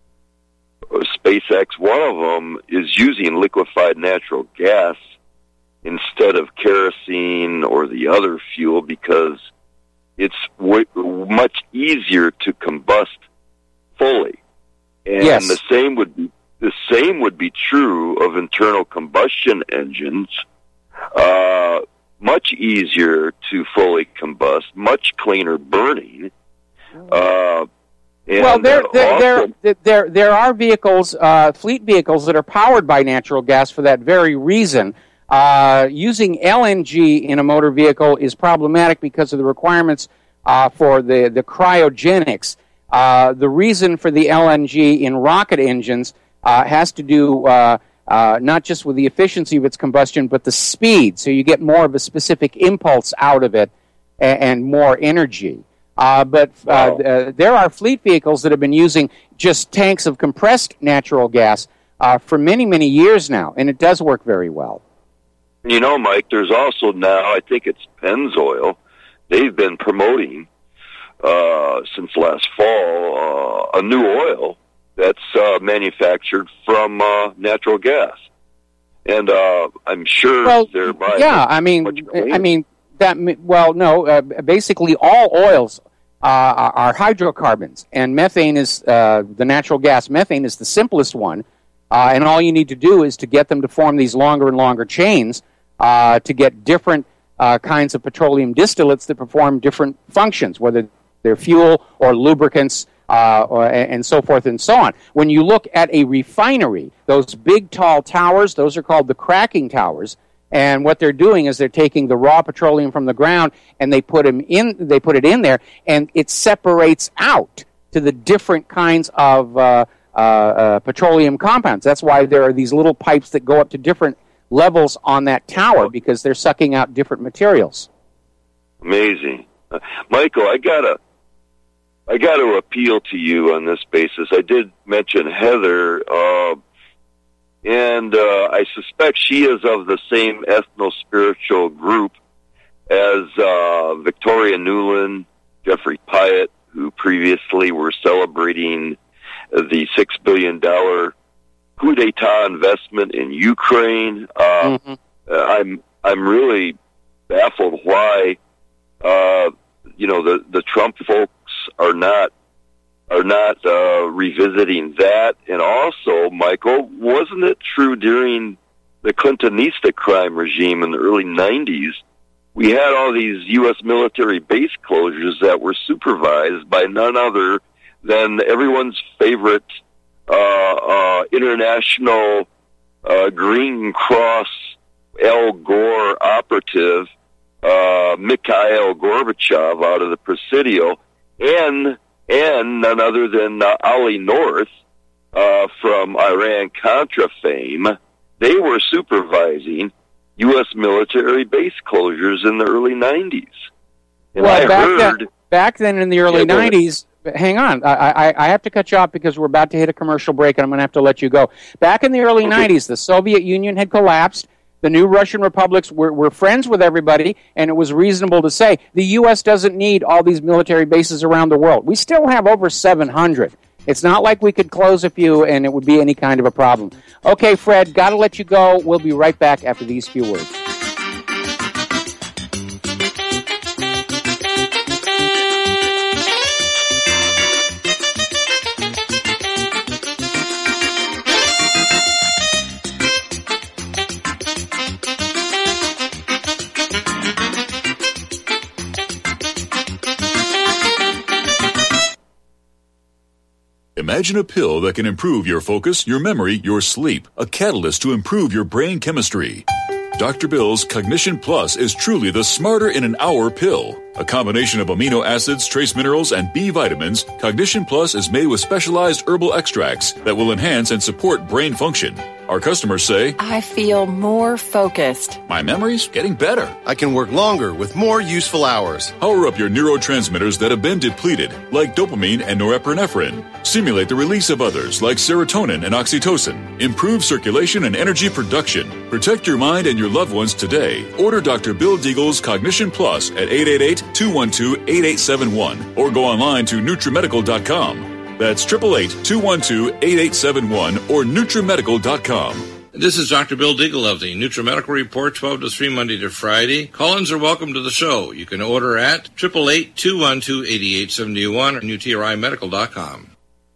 or SpaceX, one of them is using liquefied natural gas instead of kerosene or the other fuel, because it's w- much easier to combust fully. And yes. the same would be the same would be true of internal combustion engines. Uh, much easier to fully combust, much cleaner burning. Uh, and well, there, there, also, there, there, there are vehicles, uh, fleet vehicles that are powered by natural gas for that very reason. Uh, using L N G in a motor vehicle is problematic because of the requirements uh, for the, the cryogenics. Uh, the reason for the L N G in rocket engines uh, has to do uh, uh, not just with the efficiency of its combustion, but the speed. So you get more of a specific impulse out of it and, and more energy. Uh, but uh, wow. uh, there are fleet vehicles that have been using just tanks of compressed natural gas uh, for many, many years now, and it does work very well. You know, Mike, there's also now, I think it's Pennzoil, they've been promoting uh, since last fall uh, a new oil that's uh, manufactured from uh, natural gas. And uh, I'm sure well, they're buying yeah, I mean, I mean, that, well, no, uh, basically all oils uh, are hydrocarbons, and methane is uh, the natural gas. Methane is the simplest one, uh, and all you need to do is to get them to form these longer and longer chains uh, to get different uh, kinds of petroleum distillates that perform different functions, whether they're fuel or lubricants, uh, or, and so forth and so on. When you look at a refinery, those big, tall towers, those are called the cracking towers. And what they're doing is they're taking the raw petroleum from the ground and they put them in. They put it in there, and it separates out to the different kinds of uh, uh, uh, petroleum compounds. That's why there are these little pipes that go up to different levels on that tower, because they're sucking out different materials. Amazing, uh, Michael. I gotta, I gotta appeal to you on this basis. I did mention Heather. Uh, And uh, I suspect she is of the same ethno-spiritual group as uh, Victoria Nuland, Jeffrey Pyatt, who previously were celebrating the six billion dollars coup d'etat investment in Ukraine. Uh, mm-hmm. I'm I'm really baffled why, uh, you know, the, the Trump folks are not are not uh, revisiting that. And also, Michael, wasn't it true during the Clintonista crime regime in the early nineties, we had all these U S military base closures that were supervised by none other than everyone's favorite uh, uh, international uh, Green Cross Al Gore operative, uh, Mikhail Gorbachev out of the Presidio, and and none other than uh, Ollie North uh, from Iran-Contra fame. They were supervising U S military base closures in the early nineties. And well, I back, heard, then, back then in the early yeah, nineties, hang on, I, I, I have to cut you off because we're about to hit a commercial break and I'm going to have to let you go. Back in the early okay. nineties, the Soviet Union had collapsed. The new Russian republics were, were friends with everybody, and it was reasonable to say the U S doesn't need all these military bases around the world. We still have over seven hundred. It's not like we could close a few and it would be any kind of a problem. Okay, Fred, got to let you go. We'll be right back after these few words. Imagine a pill that can improve your focus, your memory, your sleep, a catalyst to improve your brain chemistry. Doctor Bill's Cognition Plus is truly the smarter in an hour pill. A combination of amino acids, trace minerals, and B vitamins, Cognition Plus is made with specialized herbal extracts that will enhance and support brain function. Our customers say, I feel more focused. My memory's getting better. I can work longer with more useful hours. Power up your neurotransmitters that have been depleted, like dopamine and norepinephrine. Stimulate the release of others, like serotonin and oxytocin. Improve circulation and energy production. Protect your mind and your loved ones today. Order Doctor Bill Deagle's Cognition Plus at eight eight eight, two one two, eight eight seven one or go online to Nutrimedical dot com. That's eight eight eight, two one two, eight eight seven one or Nutrimedical dot com. This is Doctor Bill Deagle of the Nutrimedical Report, twelve to three, Monday to Friday. Call-ins are welcome to the show. You can order at eight eight eight, two one two, eight eight seven one or N U T R I medical dot com.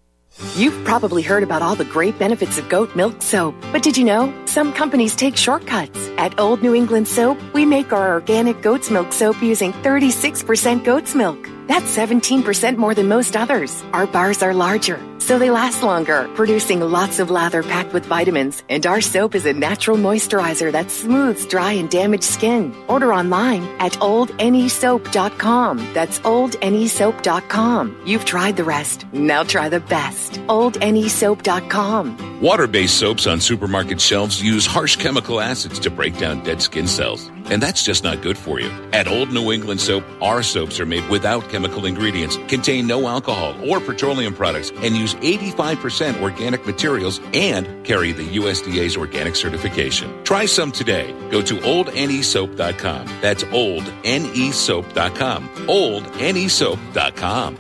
You've probably heard about all the great benefits of goat milk soap, but did you know some companies take shortcuts? At Old New England Soap, we make our organic goat's milk soap using thirty-six percent goat's milk. That's seventeen percent more than most others. Our bars are larger, so they last longer, producing lots of lather packed with vitamins. And our soap is a natural moisturizer that smooths dry and damaged skin. Order online at old N E soap dot com. That's old N E soap dot com. You've tried the rest. Now try the best. old N E soap dot com. Water-based soaps on supermarket shelves use harsh chemical acids to break down dead skin cells. And that's just not good for you. At Old New England Soap, our soaps are made without chemical ingredients, contain no alcohol or petroleum products, and use eighty-five percent organic materials and carry the U S D A's organic certification. Try some today. Go to old N E soap dot com. That's old N E soap dot com. old N E soap dot com.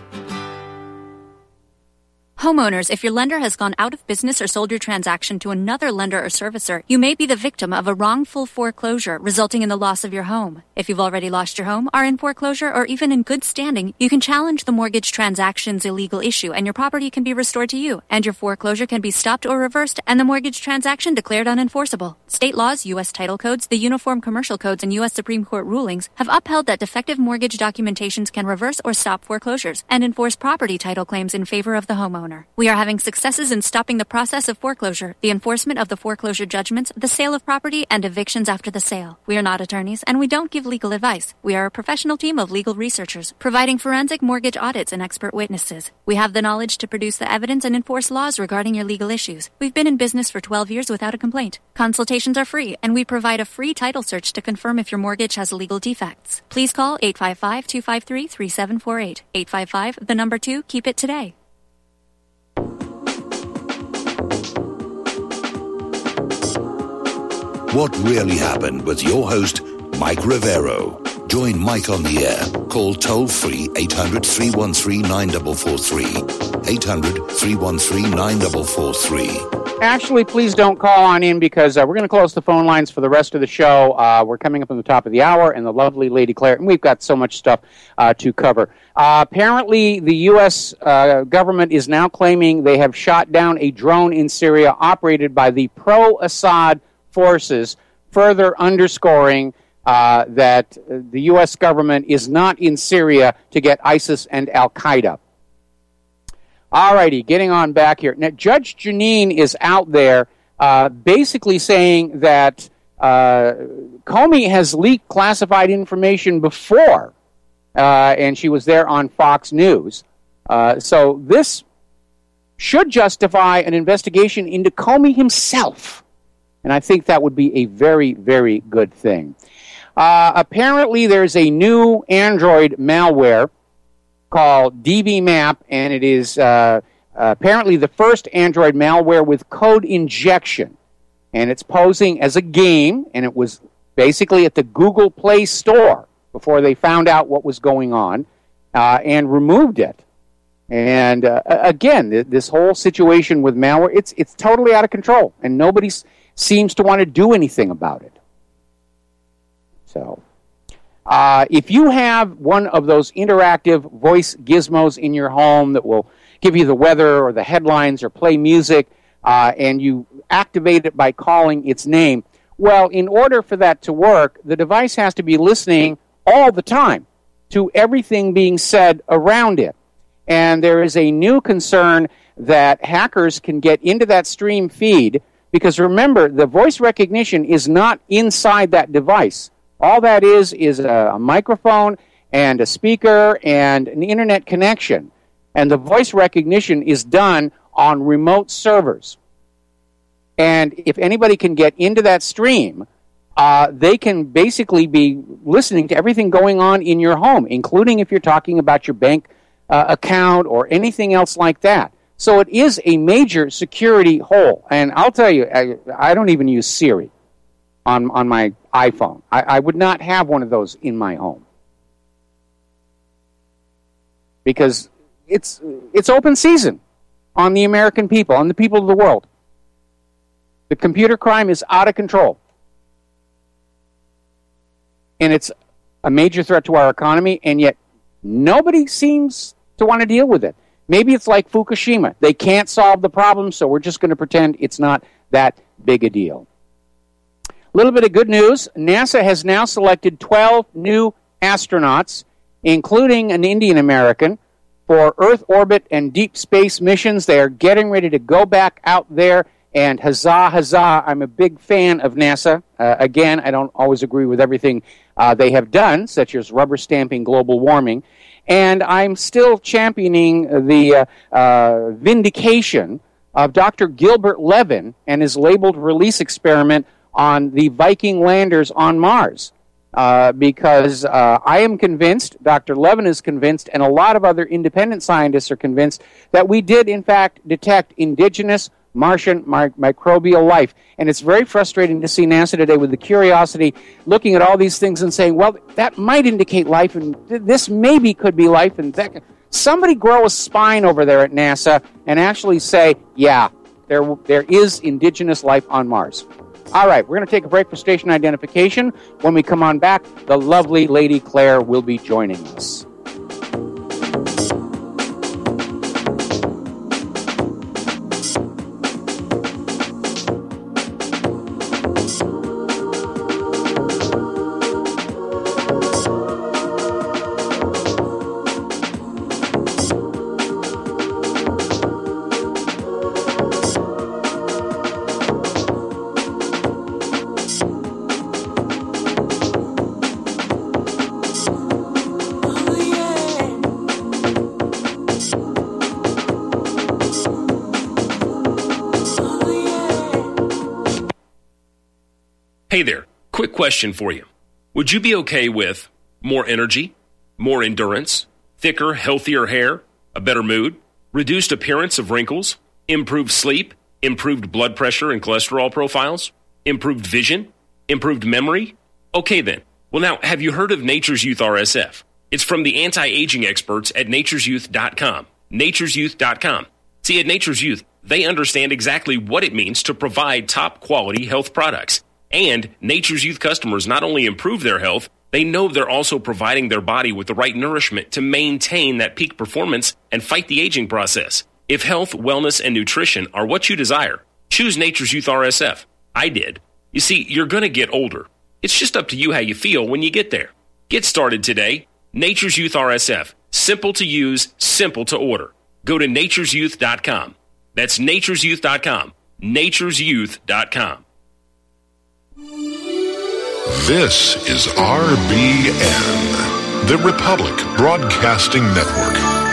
Homeowners, if your lender has gone out of business or sold your transaction to another lender or servicer, you may be the victim of a wrongful foreclosure resulting in the loss of your home. If you've already lost your home, are in foreclosure, or even in good standing, you can challenge the mortgage transaction's illegal issue and your property can be restored to you, and your foreclosure can be stopped or reversed and the mortgage transaction declared unenforceable. State laws, U S title codes, the Uniform Commercial Codes, and U S Supreme Court rulings have upheld that defective mortgage documentations can reverse or stop foreclosures and enforce property title claims in favor of the homeowner. We are having successes in stopping the process of foreclosure, the enforcement of the foreclosure judgments, the sale of property, and evictions after the sale. We are not attorneys, and we don't give legal advice. We are a professional team of legal researchers, providing forensic mortgage audits and expert witnesses. We have the knowledge to produce the evidence and enforce laws regarding your legal issues. We've been in business for twelve years without a complaint. Consultations are free, and we provide a free title search to confirm if your mortgage has legal defects. Please call eight five five, two five three, three seven four eight. eight five five, the number two, keep it today. What Really Happened with your host, Mike Rivero. Join Mike on the air. Call toll-free eight hundred, three one three, nine four four three, eight hundred, three one three, nine four four three. Actually, please don't call on in because uh, we're going to close the phone lines for the rest of the show. Uh, we're coming up on the top of the hour, and the lovely Lady Claire, and we've got so much stuff uh, to cover. Uh, apparently, the U S uh, government is now claiming they have shot down a drone in Syria operated by the pro-Assad forces, further underscoring uh, that the U S government is not in Syria to get ISIS and Al-Qaeda. All righty, getting on back here. Now, Judge Jeanine is out there uh, basically saying that uh, Comey has leaked classified information before, uh, and she was there on Fox News. Uh, so this should justify an investigation into Comey himself, and I think that would be a very, very good thing. Uh, apparently, there's a new Android malware called D B Map, and it is uh, uh, apparently the first Android malware with code injection. And it's posing as a game, and it was basically at the Google Play Store before they found out what was going on uh, and removed it. And uh, again, th- this whole situation with malware, it's it's totally out of control, and nobody s- seems to want to do anything about it. So... Uh, if you have one of those interactive voice gizmos in your home that will give you the weather or the headlines or play music, uh, and you activate it by calling its name, well, in order for that to work, the device has to be listening all the time to everything being said around it. And there is a new concern that hackers can get into that stream feed, because remember, the voice recognition is not inside that device. All that is is a, a microphone and a speaker and an internet connection. And the voice recognition is done on remote servers. And if anybody can get into that stream, uh, they can basically be listening to everything going on in your home, including if you're talking about your bank uh, account or anything else like that. So it is a major security hole. And I'll tell you, I, I don't even use Siri on on my iPhone. I, I would not have one of those in my home because it's it's open season on the American people, on the people of the world. The computer crime is out of control, and it's a major threat to our economy, and yet nobody seems to want to deal with it. Maybe it's like Fukushima. They can't solve the problem, so we're just going to pretend it's not that big a deal. A little bit of good news. NASA has now selected twelve new astronauts, including an Indian American, for Earth orbit and deep space missions. They are getting ready to go back out there, and huzzah, huzzah. I'm a big fan of NASA. Uh, again, I don't always agree with everything uh, they have done, such as rubber stamping global warming, and I'm still championing the uh, uh, vindication of Doctor Gilbert Levin and his labeled release experiment on the Viking landers on Mars, uh, because uh, I am convinced, Doctor Levin is convinced, and a lot of other independent scientists are convinced that we did, in fact, detect indigenous Martian mi- microbial life. And it's very frustrating to see NASA today with the Curiosity looking at all these things and saying, well, that might indicate life, and th- this maybe could be life. And that somebody grow a spine over there at NASA and actually say, yeah, there there is indigenous life on Mars. All right, we're going to take a break for station identification. When we come on back, the lovely Lady Claire will be joining us. Hey there, quick question for you. Would you be okay with more energy, more endurance, thicker, healthier hair, a better mood, reduced appearance of wrinkles, improved sleep, improved blood pressure and cholesterol profiles, improved vision, improved memory? Okay then. Well now, have you heard of Nature's Youth R S F? It's from the anti-aging experts at natures youth dot com. natures youth dot com. See, at Nature's Youth, they understand exactly what it means to provide top-quality health products. And Nature's Youth customers not only improve their health, they know they're also providing their body with the right nourishment to maintain that peak performance and fight the aging process. If health, wellness, and nutrition are what you desire, choose Nature's Youth R S F. I did. You see, you're going to get older. It's just up to you how you feel when you get there. Get started today. Nature's Youth R S F. Simple to use, simple to order. Go to natures youth dot com. That's natures youth dot com. natures youth dot com. This is R B N, the Republic Broadcasting Network.